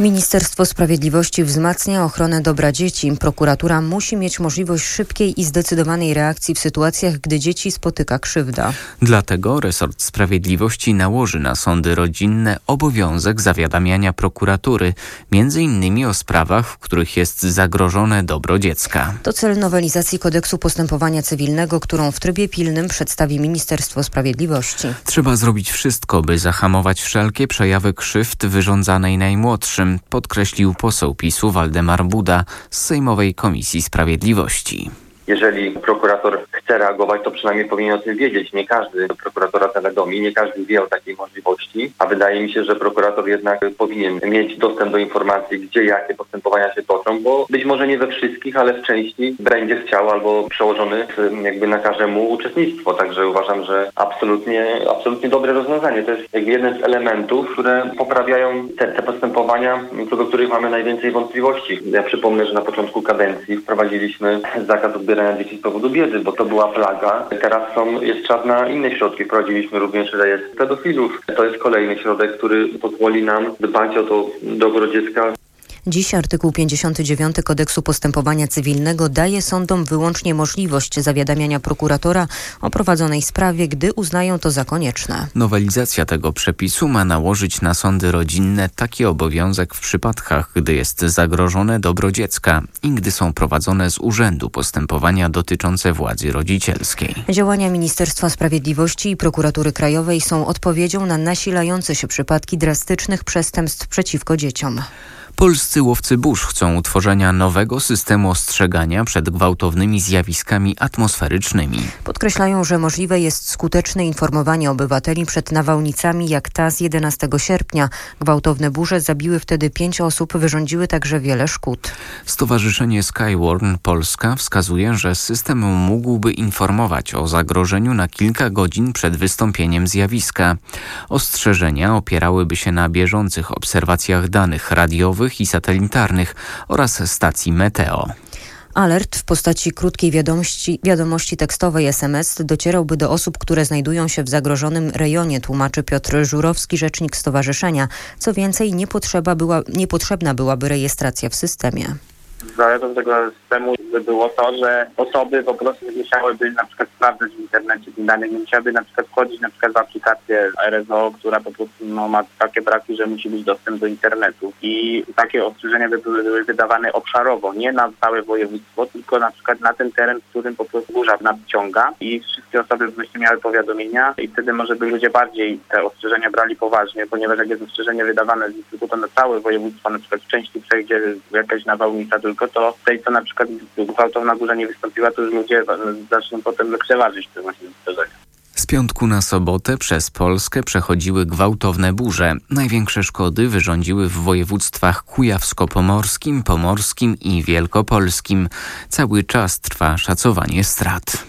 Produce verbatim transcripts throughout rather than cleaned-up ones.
Ministerstwo Sprawiedliwości wzmacnia ochronę dobra dzieci. Prokuratura musi mieć możliwość szybkiej i zdecydowanej reakcji w sytuacjach, gdy dzieci spotyka krzywda. Dlatego resort sprawiedliwości nałoży na sądy rodzinne obowiązek zawiadamiania prokuratury, między innymi o sprawach, w których jest zagrożone dobro dziecka. To cel nowelizacji Kodeksu Postępowania Cywilnego, którą w trybie pilnym przedstawi Ministerstwo Sprawiedliwości. Trzeba zrobić wszystko, by zahamować wszelkie przejawy krzywd wyrządzanej najmłodszym, podkreślił poseł PiSu Waldemar Buda z Sejmowej Komisji Sprawiedliwości. Jeżeli prokurator chce reagować, to przynajmniej powinien o tym wiedzieć. Nie każdy prokuratora teledomii, nie każdy wie o takiej możliwości, a wydaje mi się, że prokurator jednak powinien mieć dostęp do informacji, gdzie jakie postępowania się toczą, bo być może nie we wszystkich, ale w części będzie chciał albo przełożony jakby nakaże mu uczestnictwo. Także uważam, że absolutnie, absolutnie dobre rozwiązanie. To jest jakby jeden z elementów, które poprawiają te, te postępowania, co do których mamy najwięcej wątpliwości. Ja przypomnę, że na początku kadencji wprowadziliśmy zakaz odbierania dzieci z powodu biedy, bo to była plaga. Teraz są, jest czas na inne środki. Wprowadziliśmy również rejestr pedofilów. To jest kolejny środek, który pozwoli nam dbać o to dobro dziecka. Dziś artykuł pięćdziesiąty dziewiąty Kodeksu Postępowania Cywilnego daje sądom wyłącznie możliwość zawiadamiania prokuratora o prowadzonej sprawie, gdy uznają to za konieczne. Nowelizacja tego przepisu ma nałożyć na sądy rodzinne taki obowiązek w przypadkach, gdy jest zagrożone dobro dziecka i gdy są prowadzone z urzędu postępowania dotyczące władzy rodzicielskiej. Działania Ministerstwa Sprawiedliwości i Prokuratury Krajowej są odpowiedzią na nasilające się przypadki drastycznych przestępstw przeciwko dzieciom. Polscy łowcy burz chcą utworzenia nowego systemu ostrzegania przed gwałtownymi zjawiskami atmosferycznymi. Podkreślają, że możliwe jest skuteczne informowanie obywateli przed nawałnicami jak ta z jedenastego sierpnia. Gwałtowne burze zabiły wtedy pięć osób, wyrządziły także wiele szkód. Stowarzyszenie Skywarn Polska wskazuje, że system mógłby informować o zagrożeniu na kilka godzin przed wystąpieniem zjawiska. Ostrzeżenia opierałyby się na bieżących obserwacjach danych radiowych i satelitarnych oraz stacji meteo. Alert w postaci krótkiej wiadomości, wiadomości tekstowej es em es docierałby do osób, które znajdują się w zagrożonym rejonie, tłumaczy Piotr Żurowski, rzecznik stowarzyszenia. Co więcej, nie, potrzeba była, niepotrzebna byłaby rejestracja w systemie. Zaletą tego systemu by było to, że osoby po prostu nie musiałyby na przykład sprawdzać w internecie tych danych, nie musiałyby na przykład wchodzić na przykład w aplikację R S O, która po prostu no, ma takie braki, że musi być dostęp do internetu. I takie ostrzeżenia by były, były wydawane obszarowo, nie na całe województwo, tylko na przykład na ten teren, w którym po prostu burza nadciąga i wszystkie osoby by właśnie miały powiadomienia i wtedy może by ludzie bardziej te ostrzeżenia brali poważnie, ponieważ jak jest ostrzeżenie wydawane z instytutu na całe województwo, na przykład w części przejdzie jakaś nawałnica tylko, to tej, co na przykład gwałtowna burza nie wystąpiła, to już ludzie zaczną potem lekceważyć te właśnie ostrzeżenia. Z piątku na sobotę przez Polskę przechodziły gwałtowne burze. Największe szkody wyrządziły w województwach kujawsko-pomorskim, pomorskim i wielkopolskim. Cały czas trwa szacowanie strat.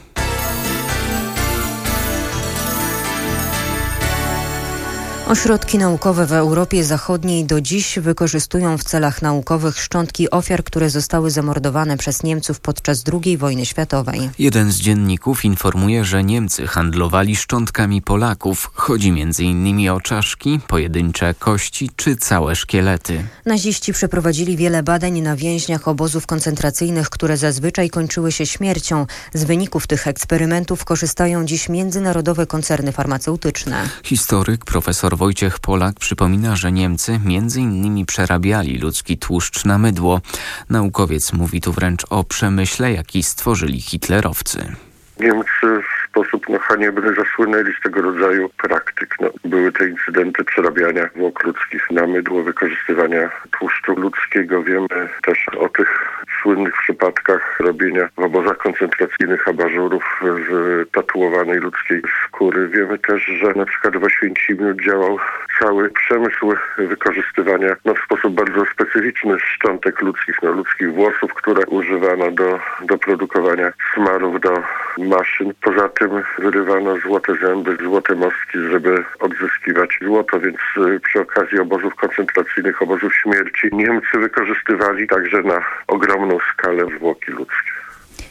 Ośrodki naukowe w Europie Zachodniej do dziś wykorzystują w celach naukowych szczątki ofiar, które zostały zamordowane przez Niemców podczas drugiej wojny światowej. Jeden z dzienników informuje, że Niemcy handlowali szczątkami Polaków. Chodzi między innymi o czaszki, pojedyncze kości czy całe szkielety. Naziści przeprowadzili wiele badań na więźniach obozów koncentracyjnych, które zazwyczaj kończyły się śmiercią. Z wyników tych eksperymentów korzystają dziś międzynarodowe koncerny farmaceutyczne. Historyk profesor Wojciech Polak przypomina, że Niemcy między innymi przerabiali ludzki tłuszcz na mydło. Naukowiec mówi tu wręcz o przemyśle, jaki stworzyli hitlerowcy. Niemcy w sposób no, haniebny zasłynęli z tego rodzaju praktyk. No, były te incydenty przerabiania zwłok ludzkich na mydło, wykorzystywania tłuszczu ludzkiego. Wiemy też o tych słynnych przypadkach robienia w obozach koncentracyjnych abażurów z tatuowanej ludzkiej skóry. Wiemy też, że na przykład w Oświęcimiu działał cały przemysł wykorzystywania no, w sposób bardzo specyficzny szczątek ludzkich, no, ludzkich włosów, które używano do, do produkowania smarów do maszyn. Poza tym wyrywano złote zęby, złote mostki, żeby odzyskiwać złoto, więc przy okazji obozów koncentracyjnych, obozów śmierci Niemcy wykorzystywali także na ogromną skalę zwłoki ludzkie.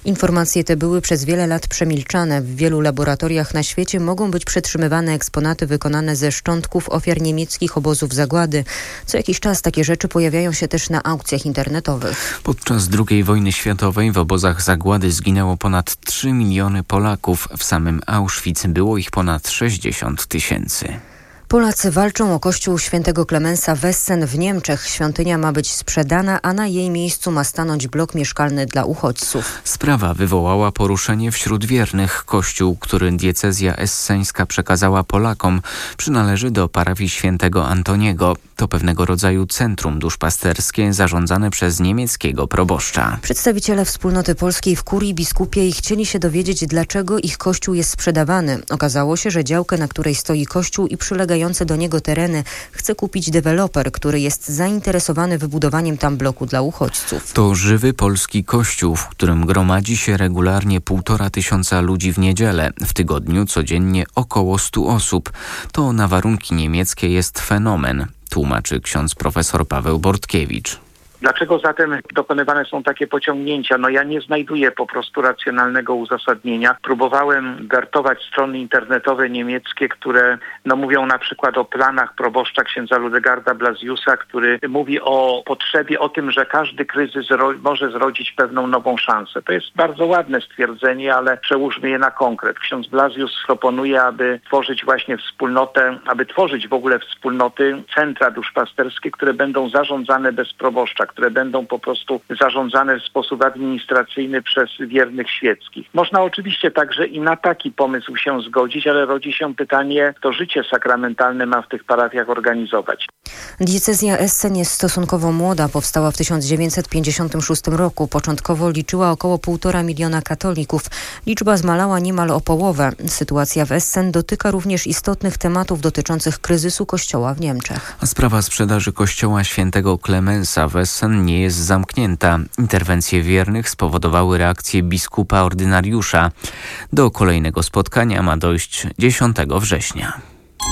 Informacje te były przez wiele lat przemilczane. W wielu laboratoriach na świecie mogą być przetrzymywane eksponaty wykonane ze szczątków ofiar niemieckich obozów zagłady. Co jakiś czas takie rzeczy pojawiają się też na aukcjach internetowych. Podczas drugiej wojny światowej w obozach zagłady zginęło ponad trzy miliony Polaków. W samym Auschwitz było ich ponad sześćdziesiąt tysięcy. Polacy walczą o kościół świętego Klemensa w Essen w Niemczech. Świątynia ma być sprzedana, a na jej miejscu ma stanąć blok mieszkalny dla uchodźców. Sprawa wywołała poruszenie wśród wiernych. Kościół, który diecezja esseńska przekazała Polakom, przynależy do parafii świętego Antoniego. To pewnego rodzaju centrum duszpasterskie zarządzane przez niemieckiego proboszcza. Przedstawiciele wspólnoty polskiej w kurii biskupiej chcieli się dowiedzieć, dlaczego ich kościół jest sprzedawany. Okazało się, że działkę, na której stoi kościół i przylegające do niego tereny, chce kupić deweloper, który jest zainteresowany wybudowaniem tam bloku dla uchodźców. To żywy polski kościół, w którym gromadzi się regularnie półtora tysiąca ludzi w niedzielę. W tygodniu codziennie około stu osób. To na warunki niemieckie jest fenomen, tłumaczy ksiądz profesor Paweł Bortkiewicz. Dlaczego zatem dokonywane są takie pociągnięcia? No ja nie znajduję po prostu racjonalnego uzasadnienia. Próbowałem wertować strony internetowe niemieckie, które no mówią na przykład o planach proboszcza księdza Ludegarda Blasiusa, który mówi o potrzebie, o tym, że każdy kryzys ro- może zrodzić pewną nową szansę. To jest bardzo ładne stwierdzenie, ale przełóżmy je na konkret. Ksiądz Blasius proponuje, aby tworzyć właśnie wspólnotę, aby tworzyć w ogóle wspólnoty, centra duszpasterskie, które będą zarządzane bez proboszcza, które będą po prostu zarządzane w sposób administracyjny przez wiernych świeckich. Można oczywiście także i na taki pomysł się zgodzić, ale rodzi się pytanie, kto życie sakramentalne ma w tych parafiach organizować. Diecezja Essen jest stosunkowo młoda, powstała w tysiąc dziewięćset pięćdziesiątym szóstym roku. Początkowo liczyła około półtora miliona katolików. Liczba zmalała niemal o połowę. Sytuacja w Essen dotyka również istotnych tematów dotyczących kryzysu kościoła w Niemczech. A sprawa sprzedaży kościoła świętego Klemensa w Essen nie jest zamknięta. Interwencje wiernych spowodowały reakcję biskupa ordynariusza. Do kolejnego spotkania ma dojść dziesiątego września.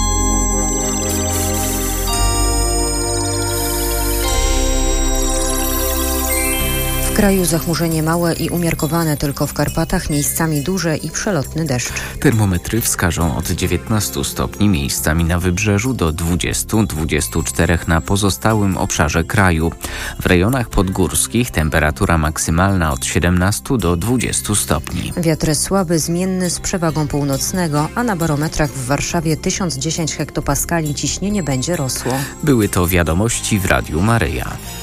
W kraju zachmurzenie małe i umiarkowane, tylko w Karpatach miejscami duże i przelotny deszcz. Termometry wskażą od dziewiętnastu stopni miejscami na wybrzeżu do dwudziestu do dwudziestu czterech na pozostałym obszarze kraju. W rejonach podgórskich temperatura maksymalna od siedemnastu do dwudziestu stopni. Wiatr słaby, zmienny z przewagą północnego, a na barometrach w Warszawie tysiąc dziesięć hektopaskali ciśnienie będzie rosło. Były to wiadomości w Radiu Maryja.